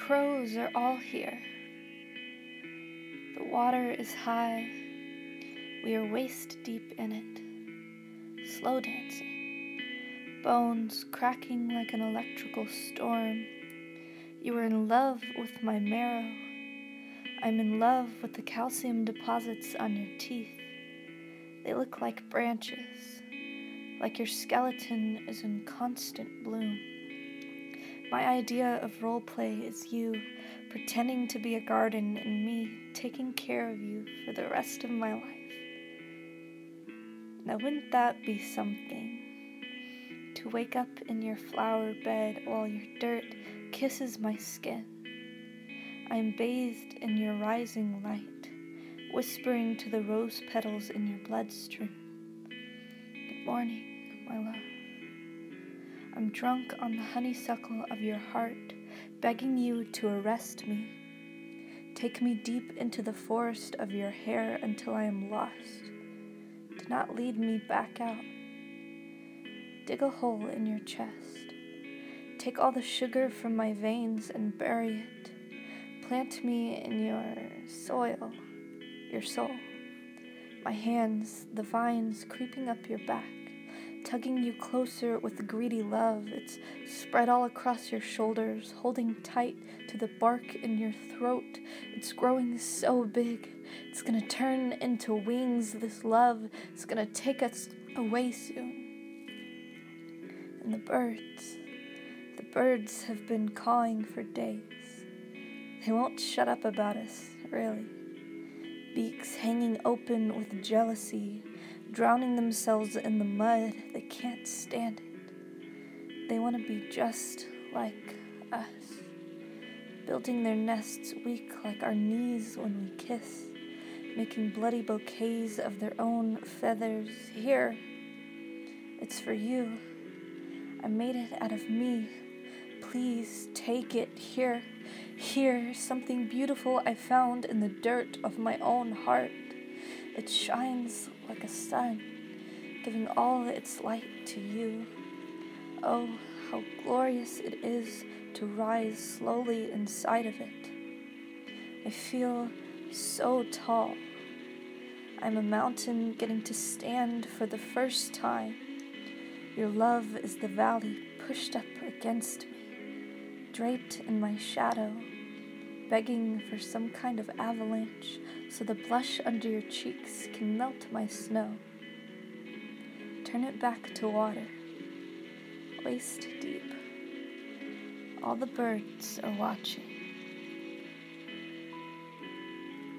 crows are all here. The water is high. We are waist deep in it, slow dancing, bones cracking like an electrical storm. You are in love with my marrow. I'm in love with the calcium deposits on your teeth. They look like branches, like your skeleton is in constant bloom. My idea of role play is you pretending to be a garden and me taking care of you for the rest of my life. Now wouldn't that be something? To wake up in your flower bed while your dirt kisses my skin. I am bathed in your rising light, whispering to the rose petals in your bloodstream. Good morning, my love. I'm drunk on the honeysuckle of your heart, begging you to arrest me. Take me deep into the forest of your hair until I am lost. Do not lead me back out. Dig a hole in your chest. Take all the sugar from my veins and bury it. Plant me in your soil, your soul. My hands, the vines creeping up your back, tugging you closer with greedy love. It's spread all across your shoulders, holding tight to the bark in your throat. It's growing so big. It's gonna turn into wings. This love is gonna take us away soon. And the birds have been cawing for days. They won't shut up about us, really. Beaks hanging open with jealousy, drowning themselves in the mud. They can't stand it. They want to be just like us, building their nests weak like our knees when we kiss, making bloody bouquets of their own feathers. Here, it's for you. I made it out of me. Please take it. Here, something beautiful I found in the dirt of my own heart. It shines like a sun, giving all its light to you. Oh, how glorious it is to rise slowly inside of it. I feel so tall. I'm a mountain getting to stand for the first time. Your love is the valley pushed up against me, draped in my shadow, begging for some kind of avalanche so the blush under your cheeks can melt my snow. Turn it back to water, waist deep. All the birds are watching.